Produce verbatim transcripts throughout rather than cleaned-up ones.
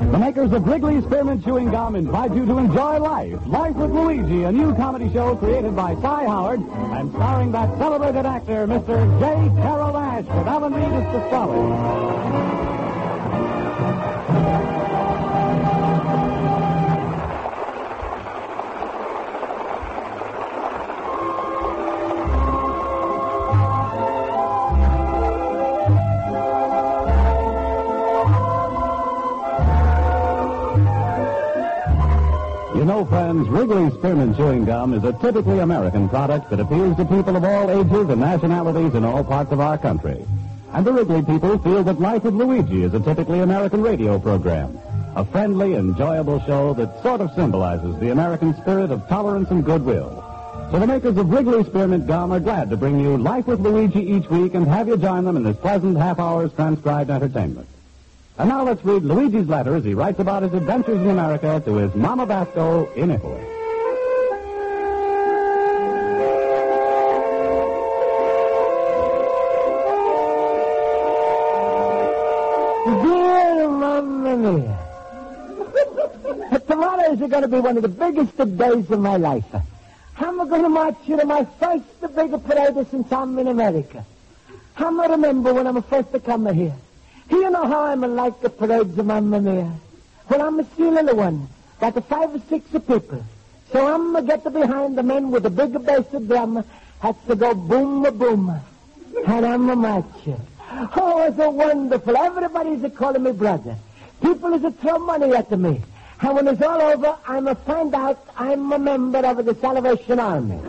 The makers of Wrigley Spearmint Chewing Gum invite you to enjoy life. Life with Luigi, a new comedy show created by Cy Howard and starring that celebrated actor, Mister J. Carroll Ash, with Alan Reed as the Swallow. You know, friends, Wrigley Spearmint Chewing Gum is a typically American product that appeals to people of all ages and nationalities in all parts of our country. And the Wrigley people feel that Life with Luigi is a typically American radio program, a friendly, enjoyable show that sort of symbolizes the American spirit of tolerance and goodwill. So the makers of Wrigley Spearmint Gum are glad to bring you Life with Luigi each week and have you join them in this pleasant half-hour's transcribed entertainment. And now let's read Luigi's letter as he writes about his adventures in America to his Mama Basco in Italy. Dear Mamma Mia, tomorrow is going to be one of the biggest days of my life. I'm going to march you to my first big parade since I'm in America. I'm going to remember when I'm first to come here. You know how I'm like the parades of Mamma Mia. Well, I'm a still little one, got the five or six people. So I'm going to get behind the men with the big bass drum, has to go boom, boom, and I'm a marcher. Oh, it's so wonderful. Everybody's a calling me brother. People is a throw money at me. And when it's all over, I'm a find out I'm a member of the Salvation Army.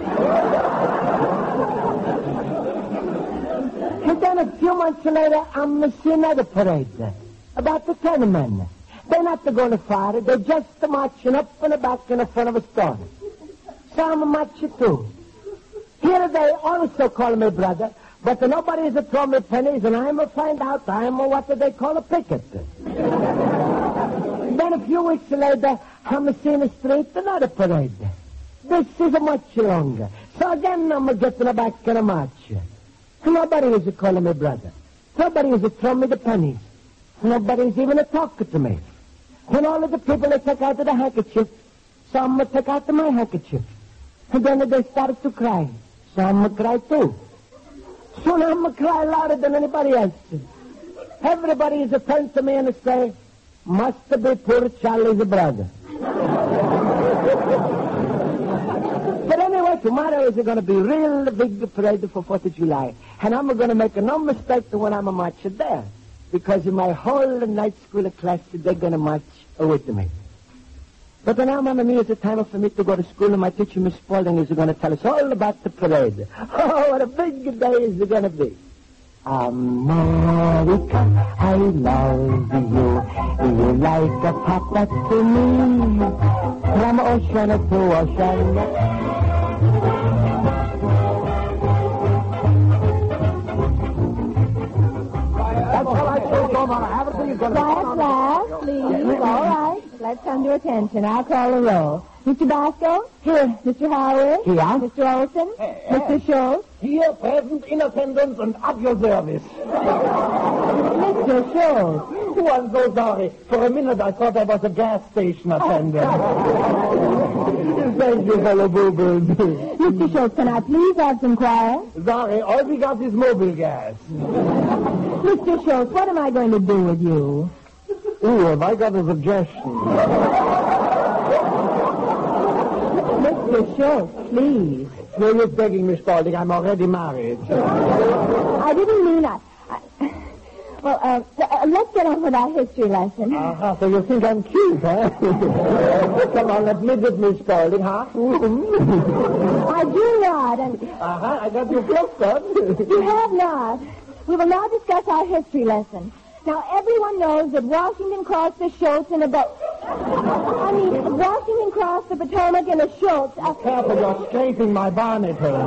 And then a few months later, I'm going to see another parade. About the ten men. They're not going far. They're just marching up and back in the front of a store. So I'm a marcher too. Here they also call me brother, but nobody's a throw me pennies, and I'm a find out I'm a what do they call a picket. Then a few weeks later, I'm a seeing the street another parade. This is a much longer. So again, I'm a getting a back in a march. Nobody is a calling me brother. Nobody is a throwing me the pennies. Nobody is even a talking to me. When all of the people they take out the handkerchief, some will take out my handkerchief. And then they started to cry. Some will cry too. Soon I'm going to cry louder than anybody else. Everybody is a turn to me and say, must be poor Charlie's brother. But anyway, tomorrow is going to be real big parade for fourth of July. And I'm going to make no mistake when I'm a marcher there. Because in my whole night school class, they're going to march with me. But now, Mamma Mia, it's time for me to go to school, and my teacher, Miss Spaulding, is going to tell us all about the parade. Oh, what a big day is it going to be. America, I love you. You're like a papa to me. From ocean to ocean. That's all I told you, Mama. Everything is going to be Quiet class, please. All right. Let's come to attention. I'll call the roll. Mister Basco? Here. Mister Howard? Here. Mister Olson? Hey, Mister Schultz? Here, present, in attendance, and at your service. Mister Schultz? Oh, I'm so sorry. For a minute, I thought I was a gas station attendant. Thank you, fellow boobers. Mister Schultz, can I please have some quiet? Sorry, all we got is mobile gas. Mister Schultz, what am I going to do with you? Ooh, have I got a suggestion? Mister Schultz, please. No use begging, Miss Spaulding. I'm already married. I didn't mean I... I well, uh, uh, let's get on with our history lesson. Uh-huh, so you think I'm cute, huh? Come on, admit it, Miss Spaulding, huh? I do not, and... Uh-huh, I got you fluffed up. You have not. We will now discuss our history lesson. Now, everyone knows that Washington crossed the Schultz in a boat. I mean, Washington crossed the Potomac in a Schultz. Uh, Careful, you're scraping my bonnet here.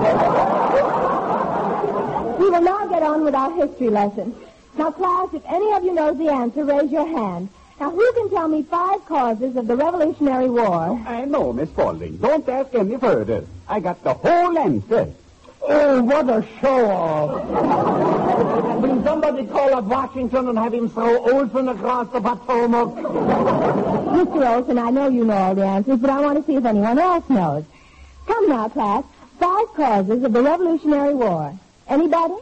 We will now get on with our history lesson. Now, class, if any of you knows the answer, raise your hand. Now, who can tell me five causes of the Revolutionary War? I know, Miss Spaulding. Don't ask any further. I got the whole answer. Oh, what a show-off. Will somebody call up Washington and have him throw Olson across the Potomac? Mister Olson, I know you know all the answers, but I want to see if anyone else knows. Come now, class. Five causes of the Revolutionary War. Anybody?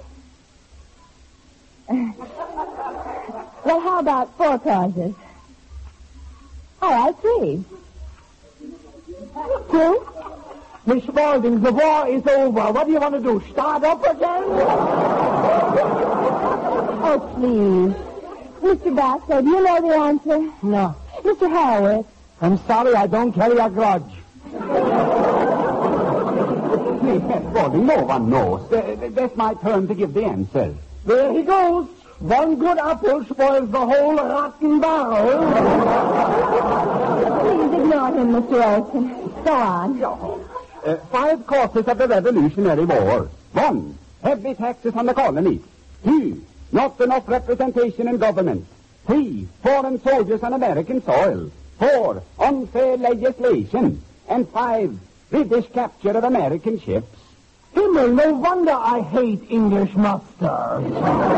Well, how about four causes? All right, three. Two? Miss Spaulding, the war is over. What do you want to do, start up again? Oh, please. Mister Basso, do you know the answer? No. Mister Harwood. I'm sorry, I don't carry a grudge. Please, Miss Spaulding, no one knows. Uh, that's my turn to give the answer. There he goes. One good apple spoils the whole rotten barrel. Please ignore him, Mister Olson. Go on. Uh, five causes of the Revolutionary War. One, heavy taxes on the colonies. Two, not enough representation in government. Three, foreign soldiers on American soil. Four, unfair legislation. And five, British capture of American ships. Himmel, no wonder I hate English mustard.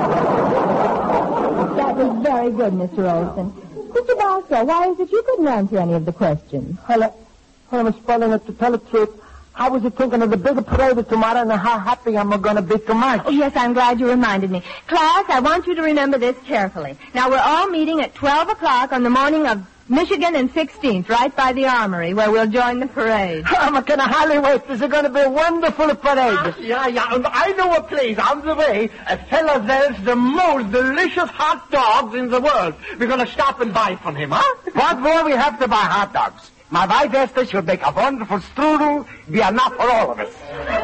That was very good, Mister Olson. Mister Basso, why is it you couldn't answer any of the questions? Well, I was spelling it to tell the truth. I was thinking of the bigger parade tomorrow and how happy I'm going to be tomorrow. Oh, yes, I'm glad you reminded me. Class, I want you to remember this carefully. Now, we're all meeting at twelve o'clock on the morning of Michigan and sixteenth, right by the Armory, where we'll join the parade. I'm going to hardly wait. This is going to be a wonderful parade. Uh, yeah, yeah, and I know a place on the way. A fella sells the most delicious hot dogs in the world. We're going to stop and buy from him, huh? What more we have to buy hot dogs? My wife Esther should make a wonderful strudel. Be enough for all of us.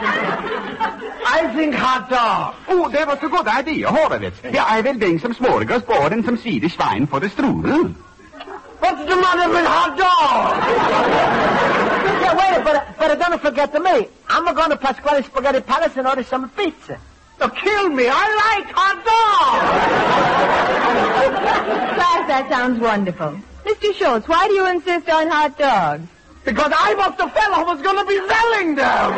I think hot dog. Oh, that was a good idea, Horowitz. Yeah, I will bring some smorgasbord and some Swedish wine for the strudel. What's the matter with hot dog? Yeah, wait, but, but don't forget to me. I'm going to Pasquale Spaghetti Palace and order some pizza. Oh, kill me. I like hot dog. Class, that sounds wonderful. Mister Schultz, why do you insist on hot dogs? Because I was the fellow who was going to be selling them.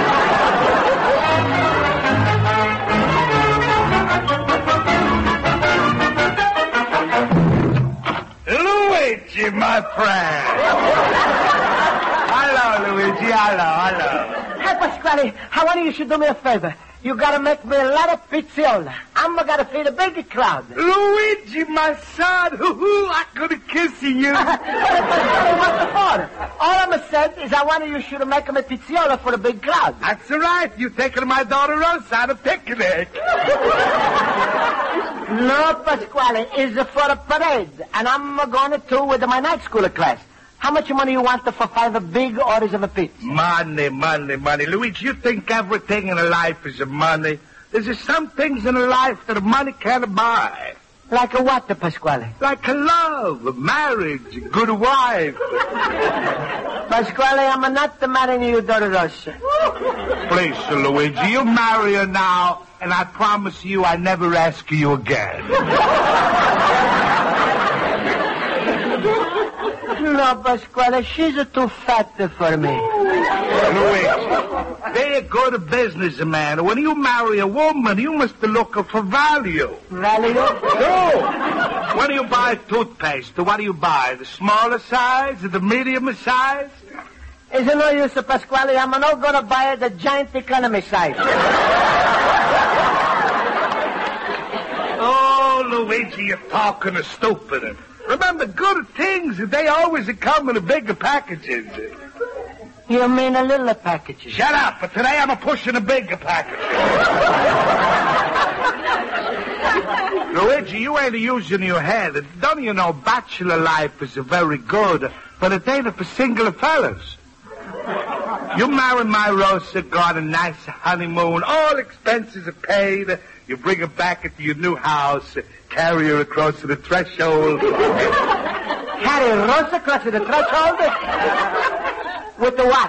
Luigi, my friend. Hello, Luigi. Hello, hello. Hey, Pasquale, I want you should do me a favor. You gotta make me a lot of pizziola. I'm gonna feed a big crowd. Luigi, my son. Hoo-hoo, I'm gonna kiss you. What's the matter? All I'm saying is I want you should make me pizziola for a big crowd. That's all right. You taking my daughter Rosa on a picnic. No, Pasquale, it's for a parade. And I'm going to with my night school class. How much money you want for five big orders of a pizza? Money, money, money. Luigi, you think everything in life is money? There's just some things in life that money can't buy. Like a what, Pasquale? Like a love, a marriage, a good wife. Pasquale, I'm not marrying you, Dolorosa. Please, Luigi, you marry her now, and I promise you I never ask you again. No, Pasquale, she's too fat for me. Luigi, they're a good businessman. When you marry a woman, you must look for value. Value? No. When you buy toothpaste, what do you buy? The smaller size, the medium size? It's no use, Pasquale. I'm not going to buy the giant economy size. Oh, Luigi, you're talking stupid. Remember, good things, they always come in bigger packages. You mean a little package? Shut up. But today I'm pushing a bigger package. Luigi, you ain't using your head. Don't you know bachelor life is very good, but it ain't for single fellas. You marry my Rosa, got a nice honeymoon, all expenses are paid. You bring her back into your new house, carry her across the threshold. Carry Rosa across the threshold? With the what?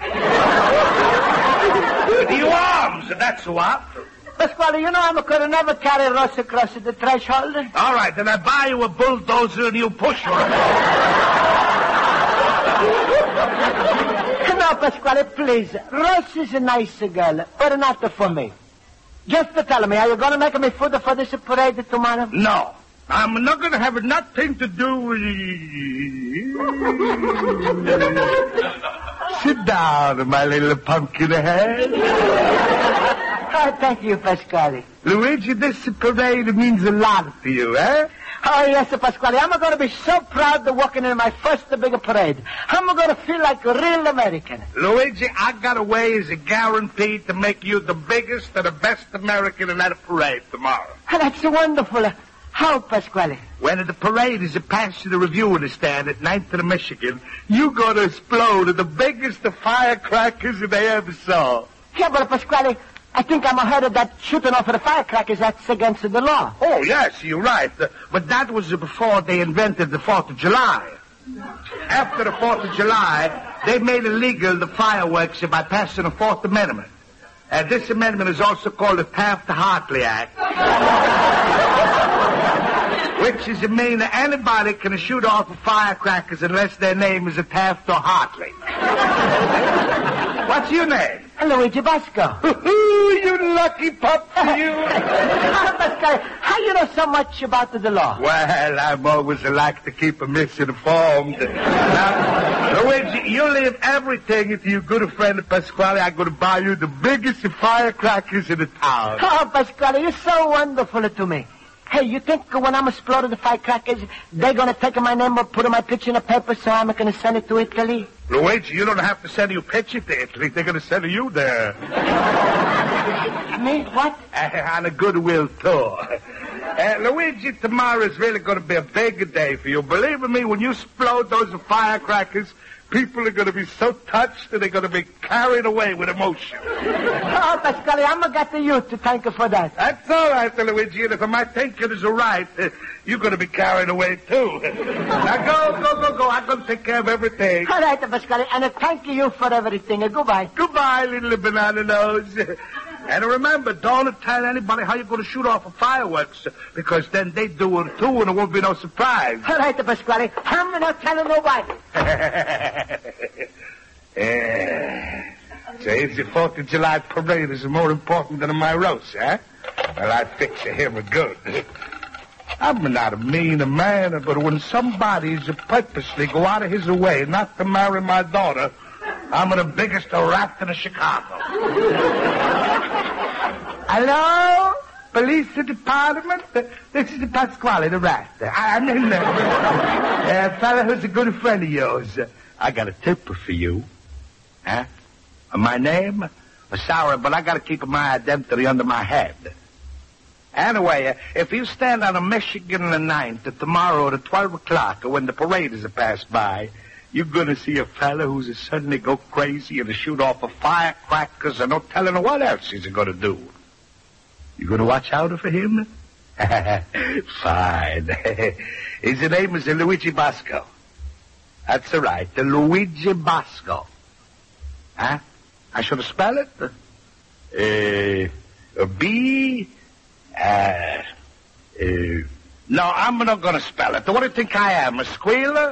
With your arms, that's what. Pasquale, you know I could never carry Rosa across the threshold. All right, then I buy you a bulldozer and you push her. No, Now, Pasquale, please. Rose is a nice girl, but not for me. Just to tell me, are you going to make me food for this parade tomorrow? No. I'm not going to have nothing to do with Sit down, my little pumpkin head. Oh, thank you, Pasquale. Luigi, this parade means a lot to you, eh? Oh, yes, Pasquale. I'm going to be so proud of walking in my first big parade. I'm going to feel like a real American. Luigi, I got a way as a guarantee to make you the biggest and the best American in that parade tomorrow. Oh, that's wonderful. How, Pasquale? When the parade is past the reviewing stand at ninth and Michigan, you're going to explode the biggest of firecrackers they ever saw. Yeah, but Pasquale, I think I'm ahead of that shooting off of the firecrackers. That's against the law. Oh, yes, you're right. Uh, but that was before they invented the fourth of July. After the fourth of July, they made illegal the fireworks by passing the fourth Amendment. And uh, this amendment is also called the Taft-Hartley Act. Which is to mean that anybody can shoot off firecrackers unless their name is a Taft or Hartley. What's your name? Luigi Basco. You lucky pup, you. Pasquale, how you know so much about the law? Well, I'm always like to keep a misinformed. Now, Luigi, you leave everything to your good friend Pasquale. I'm going to buy you the biggest firecrackers in the town. Oh, Pasquale, you're so wonderful to me. Hey, you think when I'm exploding the firecrackers, they're going to take my name and put my picture in a paper so I'm going to send it to Italy? Luigi, you don't have to send your picture to Italy. They're going to send you there. Me? What? Uh, on a goodwill tour. Uh, Luigi, tomorrow is really going to be a big day for you. Believe me, when you explode those firecrackers, people are going to be so touched that they're going to be carried away with emotion. Oh, Pasquale, I'm going to get you to thank you for that. That's all right, Luigi. And if my thinking is right, uh, you're going to be carried away, too. Now, go, go, go, go. I'm going to take care of everything. All right, Pasquale, and uh, thank you for everything. Uh, goodbye. Goodbye, little banana nose. And remember, don't tell anybody how you're going to shoot off the fireworks, because then they do it, too, and there won't be no surprise. All right, Pasquale. I'm not telling nobody. Yeah. So it's the fourth of July parade is more important than my roast, huh? Well, I fix him good. I'm not a mean man, but when somebody's purposely go out of his way not to marry my daughter, I'm the biggest rat in Chicago. Hello? Police department? This is the Pasquale, the rat. I mean, uh, uh, fella who's a good friend of yours. I got a tip for you. Huh? My name? Sorry, but I got to keep my identity under my head. Anyway, uh, if you stand on a Michigan the ninth uh, tomorrow at twelve o'clock uh, when the parade is passed by, you're going to see a fella who's uh, suddenly go crazy and shoot off a firecrackers and no telling what else he's going to do. You going to watch out for him? Fine. His name is uh, Luigi Basco. That's right, the Luigi Basco. Huh? I should have spelled it. Uh, B, uh, uh, no, I'm not going to spell it. What do you think I am, a squealer?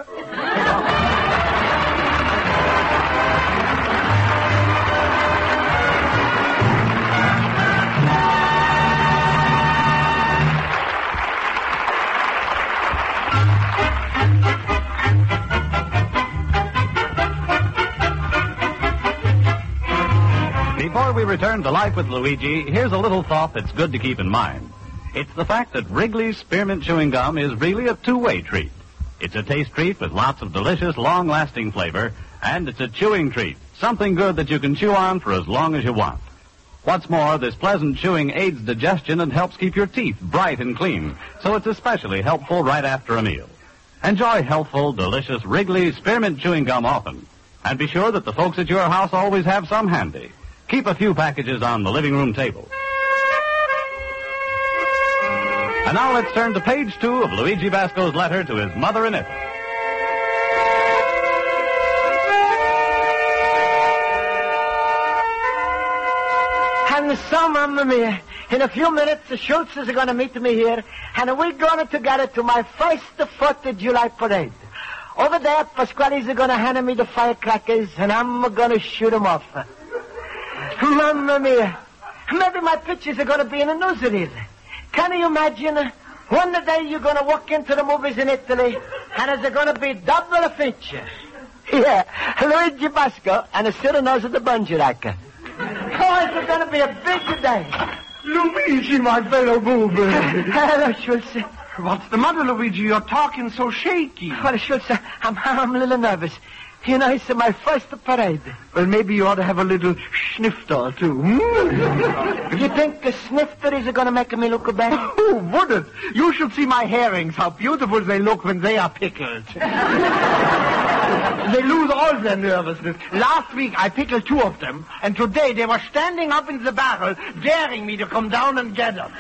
Before we return to Life with Luigi, here's a little thought that's good to keep in mind. It's the fact that Wrigley's Spearmint Chewing Gum is really a two-way treat. It's a taste treat with lots of delicious, long-lasting flavor, and it's a chewing treat, something good that you can chew on for as long as you want. What's more, this pleasant chewing aids digestion and helps keep your teeth bright and clean, so it's especially helpful right after a meal. Enjoy healthful, delicious Wrigley's Spearmint Chewing Gum often, and be sure that the folks at your house always have some handy. Keep a few packages on the living room table. And now let's turn to page two of Luigi Basco's letter to his mother in Italy. And so, Mamma Mia, in a few minutes, the Schultz is going to meet me here, and we're going together to my first fourth of July parade. Over there, Pasquale's going to hand me the firecrackers, and I'm going to shoot them off. Mamma mia. Maybe my pictures are going to be in the newsreel. Can you imagine? One day you're going to walk into the movies in Italy, and it's going to be double feature. Yeah, Luigi Basco and a Cyrano's of the Bunjarac. Oh, it's going to be a big day. Luigi, my fellow booby. Hello, Schultz. What's the matter, Luigi? You're talking so shaky. Well, Schultz, I'm, I'm a little nervous. You know, it's my first parade. Well, maybe you ought to have a little snifter, too. Hmm? You think the snifter is going to make me look better? Who wouldn't? You should see my herrings, how beautiful they look when they are pickled. They lose all their nervousness. Last week I pickled two of them, and today they were standing up in the barrel, daring me to come down and get them.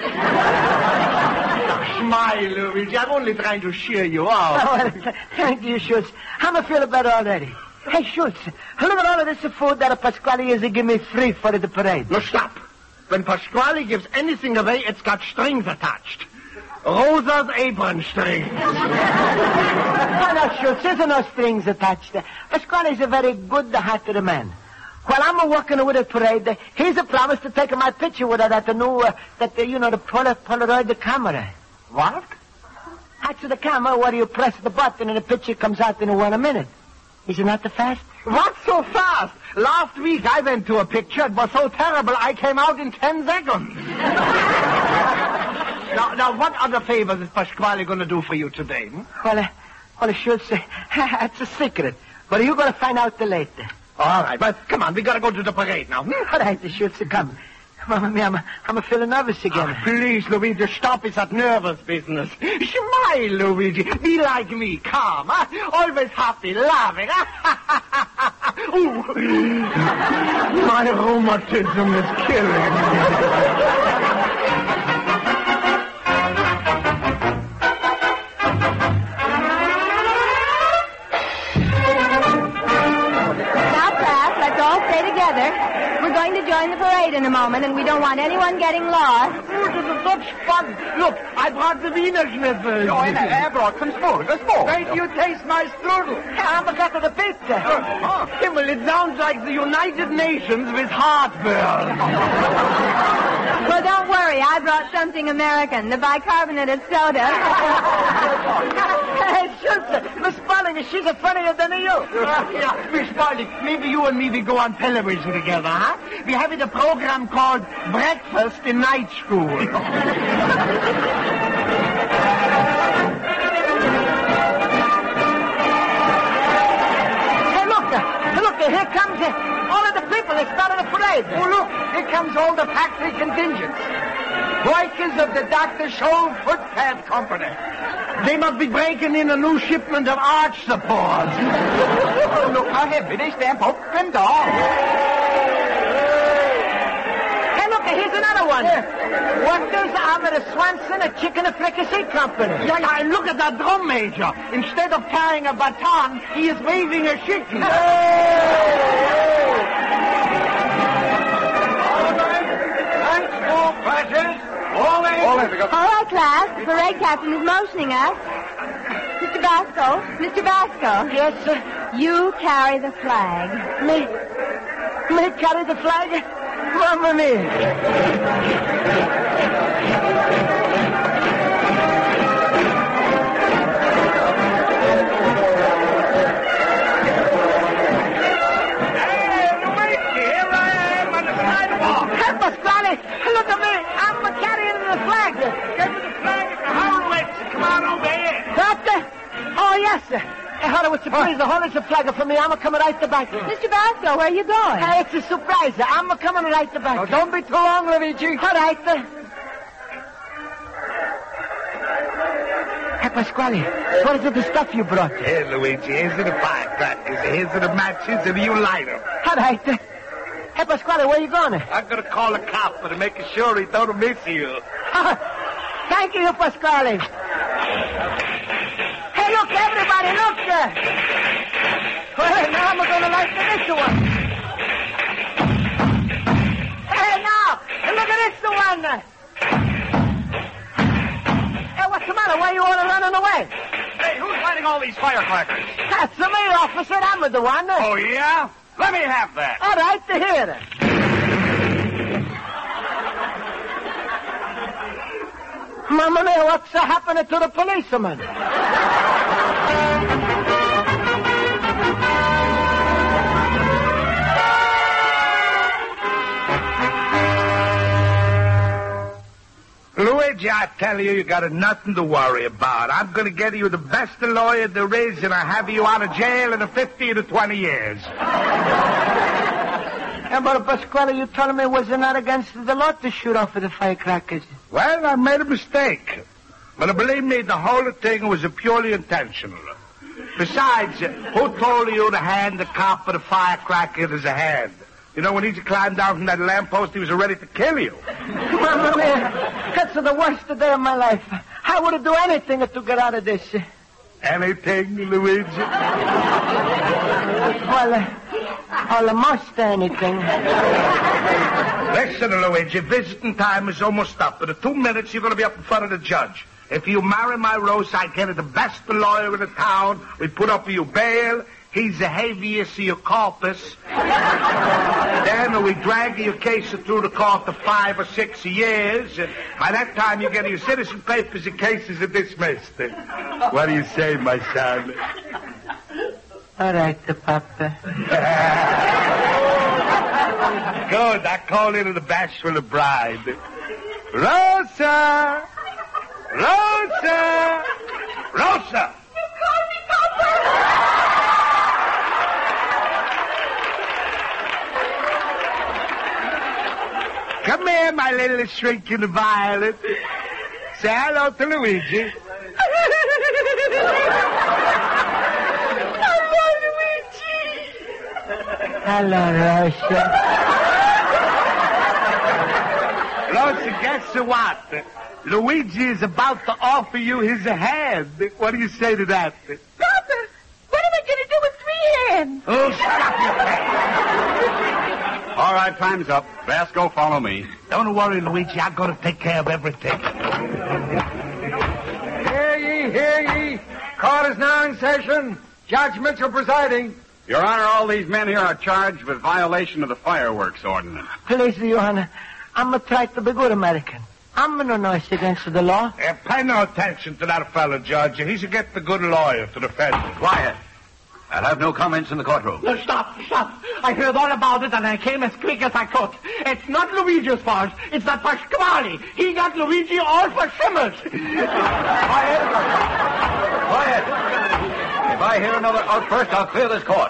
Smile, Luigi. I'm only trying to cheer you up. Oh, well, thank you, Schultz. I'm feeling better already. Hey, Schultz, look at all of this food that Pasquale is give me free for the parade. No, stop. When Pasquale gives anything away, it's got strings attached. Rosa's apron strings. Oh, no, Schultz, there's no strings attached. Pasquale is a very good-hearted man. While I'm working with a parade, he's a promise to take my picture with her at the new, uh, that the, you know, the Pol- Polaroid camera. What? That's the camera where you press the button and the picture comes out in one minute. Is it not the fast? What's so fast? Last week I went to a picture. It was so terrible I came out in ten seconds. now, now, what other favors is Pasquale going to do for you today? Hmm? Well, uh, well, Schultz, uh, it's a secret. But you're going to find out later. All right, but come on, we got to go to the parade now. Hmm? All right, Schultz, come. Mamma mia, I'm, I'm feeling nervous again. Oh, please, Luigi, stop with that nervous business. Smile, Luigi. Be like me, calm, huh? Always happy, laughing. Ooh. My rheumatism is killing me. Now, class, let's all stay together. We're going to join the parade in a moment, and we don't want anyone getting lost. Oh, this is such fun. Look, I brought the Wiener Schnitzel. Oh, and I brought some strudel. Small. Wait, you taste my strudel. I'm got to the pizza. Oh, Himmel, it sounds like the United Nations with heartburn. Well, don't worry. I brought something American, the bicarbonated soda. Hey, Schultz, Miss Spaulding, she's a funnier than you. Uh, yeah, Miss Spaulding, maybe you and me will go on television together, huh? We're having a program called Breakfast in Night School. Hey, look, uh, look, uh, here comes uh, all of the people that started the parade. Oh, look, here comes all the factory contingents. Workers of the Doctor Scholl Footpath Company. They must be breaking in a new shipment of arch supports. Oh, look how heavy they stamp up and down. Hey, look, here's another one. Workers of the Swanson a Chicken and Fricassee Company. Yeah, yeah, and look at that drum major. Instead of carrying a baton, he is waving a chicken. Thanks for practice. All in. All in. All right, class. The parade captain is motioning us. Mister Basco, Mister Basco. Yes, sir. You carry the flag. Me? Me carry the flag? Mamma mia. Hey, Luigi, here I am on the sidewalk. Hey, Pasquale, look at me. I'm carrying the flag. Give me the flag at the Howlets. Come on over here. Doctor? Oh, yes, sir. I heard it was a surprise. The whole is a flag for me. I'm coming right to back. Mister Basco, where are you going? Hey, it's a surprise. I'm coming right to back. Oh, don't be too long, Luigi. All right, sir. Hey, Pasquale, what is it, the stuff you brought? Here, Luigi, here's the firecrackers. Here's the matches, and you light them. All right, sir. Hey, Pasquale, where you going? I'm going to call a cop to make sure he don't miss you. Thank you, Pasquale. Hey, look, everybody, look. Uh, well, now I'm going to light this one. Hey, now, look at this one. Hey, what's the matter? Why are you all running away? Hey, who's lighting all these firecrackers? That's me, officer. I'm the one. Oh, yeah? Let me have that. All right, to hear it. Mamma mia, what's happening to the policeman? Luigi, I tell you, you got nothing to worry about. I'm going to get you the best lawyer there is, and I'll have you out of jail in fifteen to twenty years. Yeah, but Pasquale, you told me it was not against the law to shoot off the firecrackers. Well, I made a mistake. But believe me, the whole thing was purely intentional. Besides, who told you to hand the cop the firecracker in his hand? You know, when he climbed down from that lamppost, he was ready to kill you. Mamma mia, that's the worst day of my life. I would do anything to get out of this. Anything, Luigi? Well, uh, almost anything. Listen, Luigi, visiting time is almost up. In two minutes, you're going to be up in front of the judge. If you marry my Rose, I get the best lawyer in the town. We put up your bail. He's the habeas corpus. Then we drag your case through the court for five or six years. And by that time, you get your citizen papers and cases are dismissed. What do you say, my son? All right, Papa. Good. I call in the bachelor bride. Rosa! Rosa! Rosa! Come here, my little shrinking violet. Say hello to Luigi. Hello, Luigi. Hello, Rosa. Rosa, guess what? Luigi is about to offer you his hand. What do you say to that? Papa, what am I going to do with three hands? Oh, shut up, you face. All right, time's up. Vasco, follow me. Don't worry, Luigi. I'm going to take care of everything. Hear ye, hear ye. Court is now in session. Judge Mitchell presiding. Your Honor, all these men here are charged with violation of the fireworks ordinance. Please, Your Honor, I'm going to try to be good American. I'm no noise against the law. Uh, pay no attention to that fellow, Judge. He should get the good lawyer to defend him. Quiet. I'll have no comments in the courtroom. No, stop, stop. I heard all about it, and I came as quick as I could. It's not Luigi's fault. It's that Pasquale. He got Luigi all for shimmers. Quiet. Quiet. If I hear another outburst, I'll clear this court.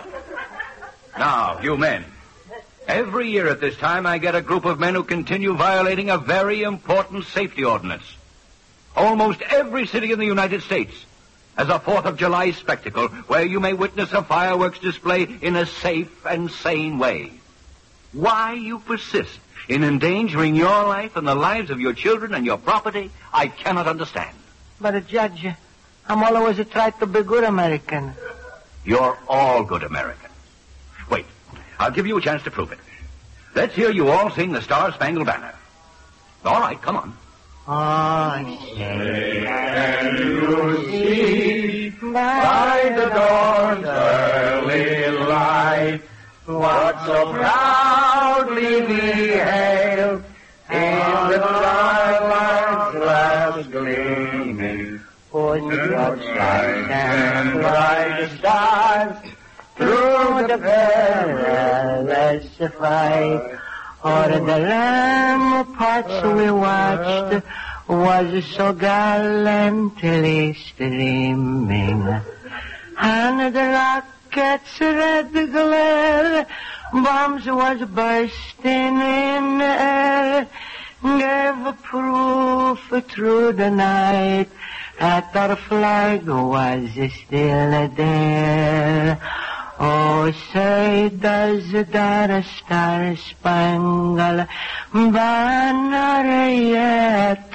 Now, you men. Every year at this time, I get a group of men who continue violating a very important safety ordinance. Almost every city in the United States has a Fourth of July spectacle where you may witness a fireworks display in a safe and sane way. Why you persist in endangering your life and the lives of your children and your property, I cannot understand. But, uh, Judge, I'm always trying to be good American. You're all good Americans. Wait, I'll give you a chance to prove it. Let's hear you all sing the Star-Spangled Banner. All right, come on. Oh, say, can you see by the dawn's early light what so proudly we hailed in the twilight's last gleaming, for the bright and bright stars through the perilous fight? O'er the ramparts we watched was so gallantly streaming, and the rocket's red glare, bombs was bursting in air, gave proof through the night that our flag was still there. Oh, say, does that star-spangled banner yet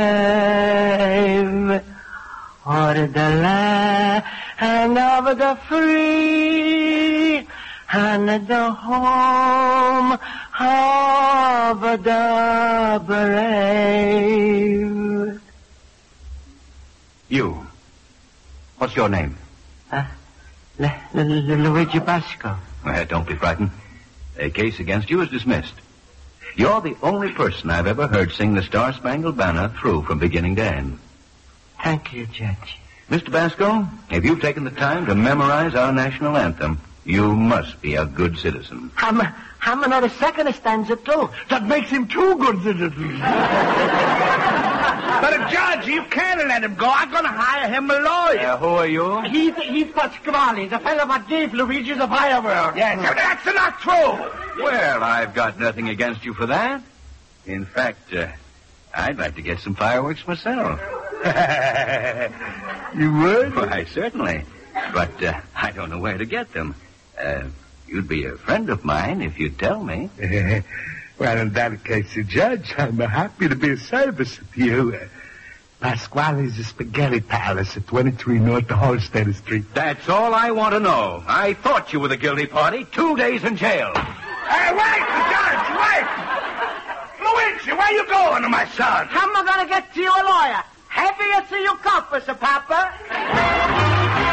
wave o'er the land of the free and the home of the brave? You. What's your name? Uh, L- L- L- Luigi Basco. Uh, don't be frightened. A case against you is dismissed. You're the only person I've ever heard sing the Star-Spangled Banner through from beginning to end. Thank you, Judge. Mister Basco, if you've taken the time to memorize our national anthem, you must be a good citizen. I'm, I'm another second stanza, too. That makes him two good citizens. But, uh, Judge, you can't let him go. I'm going to hire him a lawyer. Uh, who are you? He's, he's Pasquale, the fellow that gave Luigi the fireworks. Yes, so that's not true. Well, I've got nothing against you for that. In fact, uh, I'd like to get some fireworks myself. You would? Why, certainly. But uh, I don't know where to get them. Uh, you'd be a friend of mine if you'd tell me. Well, in that case, Judge, I'm happy to be of service to you. Uh, Pasquale's a spaghetti palace at twenty-three North Holstead Street. That's all I want to know. I thought you were the guilty party. Two days in jail. Hey, wait, Judge, wait! Luigi, where you going, my son? How am I going to get to you a lawyer? Happy to see you coppers, Papa.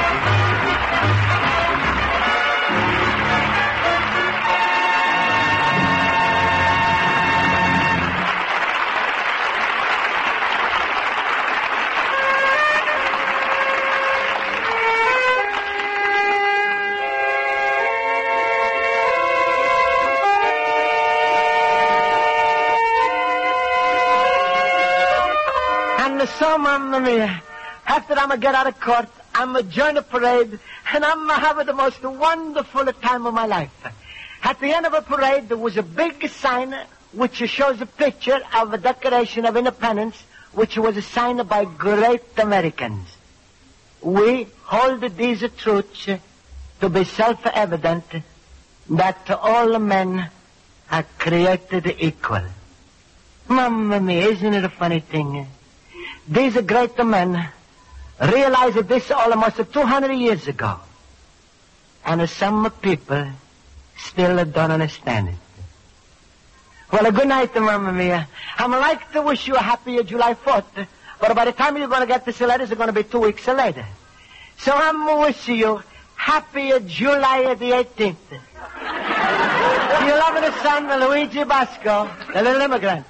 So, Mamma Mia, after I'm going to get out of court, I'm going to join a parade, and I'm going to have the most wonderful time of my life. At the end of a parade, there was a big sign which shows a picture of a Declaration of Independence, which was signed by great Americans. We hold these truths to be self-evident that all men are created equal. Mamma Mia, isn't it a funny thing? These great men realized this almost two hundred years ago. And some people still don't understand it. Well, a good night, Mamma Mia. I'm like to wish you a happy July fourth, but by the time you're going to get this letter, it's going to be two weeks later. So I'm wishing you happy July the eighteenth. Your loving son, Luigi Basco, the little immigrant.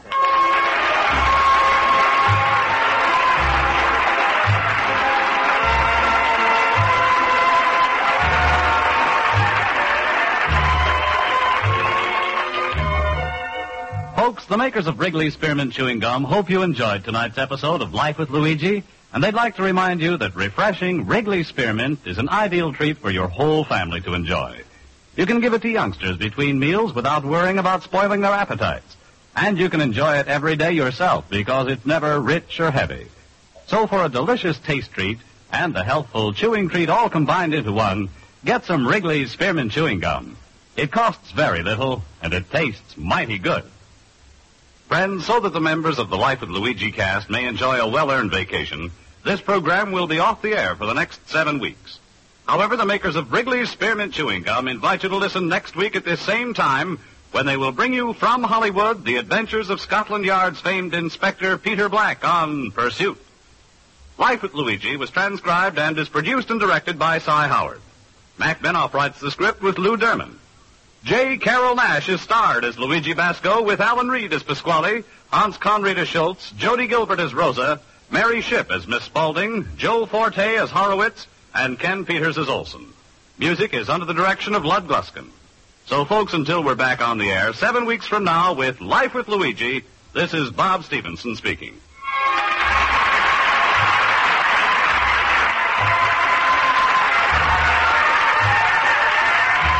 Folks, the makers of Wrigley Spearmint Chewing Gum hope you enjoyed tonight's episode of Life with Luigi, and they'd like to remind you that refreshing Wrigley Spearmint is an ideal treat for your whole family to enjoy. You can give it to youngsters between meals without worrying about spoiling their appetites. And you can enjoy it every day yourself because it's never rich or heavy. So for a delicious taste treat and a healthful chewing treat all combined into one, get some Wrigley Spearmint Chewing Gum. It costs very little, and it tastes mighty good. Friends, so that the members of the Life with Luigi cast may enjoy a well-earned vacation, this program will be off the air for the next seven weeks. However, the makers of Wrigley's Spearmint Chewing Gum invite you to listen next week at this same time when they will bring you from Hollywood the adventures of Scotland Yard's famed Inspector Peter Black on Pursuit. Life with Luigi was transcribed and is produced and directed by Cy Howard. Mac Benoff writes the script with Lou Derman. J. Carol Nash is starred as Luigi Basco with Alan Reed as Pasquale, Hans Conried as Schultz, Jody Gilbert as Rosa, Mary Shipp as Miss Spaulding, Joe Forte as Horowitz, and Ken Peters as Olson. Music is under the direction of Lud Gluskin. So, folks, until we're back on the air seven weeks from now with Life with Luigi, this is Bob Stevenson speaking.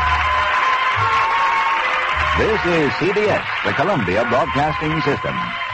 This is C B S, the Columbia Broadcasting System.